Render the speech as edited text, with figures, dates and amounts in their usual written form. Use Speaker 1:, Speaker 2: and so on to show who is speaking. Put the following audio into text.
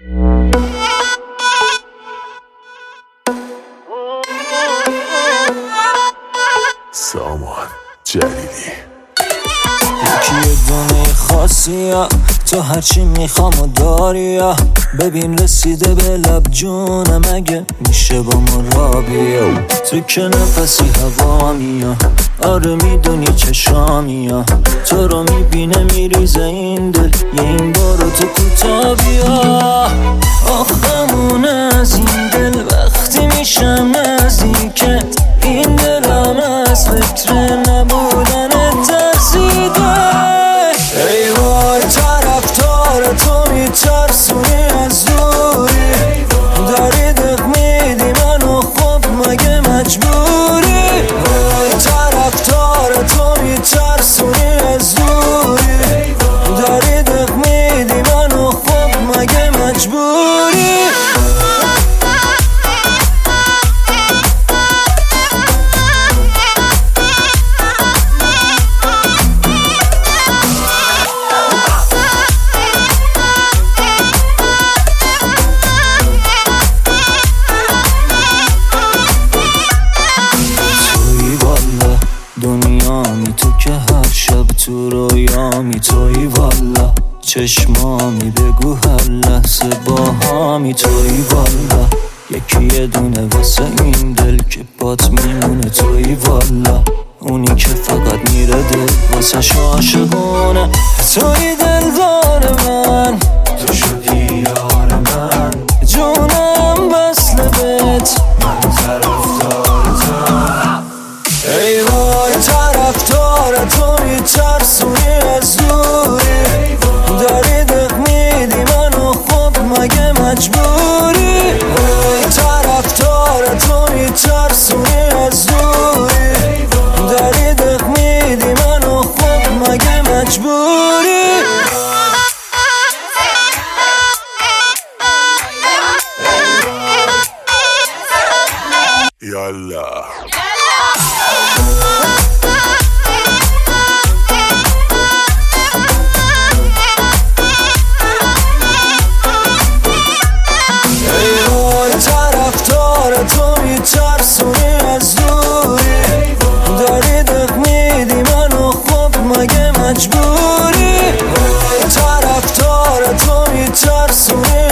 Speaker 1: سامان جلیلی
Speaker 2: یکی دونه خاصی تو هرچی میخوام و داری ببین رسیده به لب جونم اگه میشه با ما را بیا تو که نفسی هوا میا آره میدونی چشامی تو رو میبینه میریزه این دل یه این بارو تو کوتا بیا آخمون از این دل وقتی میشم نزدیکت این دلم از فکر نبودن ترسیده ای وای طرفدار تو میترسونی از دوری داری دق میدی منو خب مگه مجبوری وای طرفدار تو میترسونی از دوری داری دق میدی منو خب مگه مجبوری دنیامی تو که هر شب تو رویامی توی والا چشمامی بگو هر لحظه باهامی توی والا یکی یه دونه واسه این دل که بات میمونه توی والا اونی که فقط میره دل واسه عاشقونه توی دلدار من تو شدی یار من جونم بس لبت من طرفدارتم ای وای طرفدار تو میترسونی از دوری داری دق میدی منو خب مگه مجبوری ای طرفدار تو میترسونی از دوری داری دق میدی منو خب مگه مجبوری
Speaker 1: یالا
Speaker 2: تو میترسونی از دوری داری دق میدی منو خب مگه مجبوری طرفدار تو میترسونی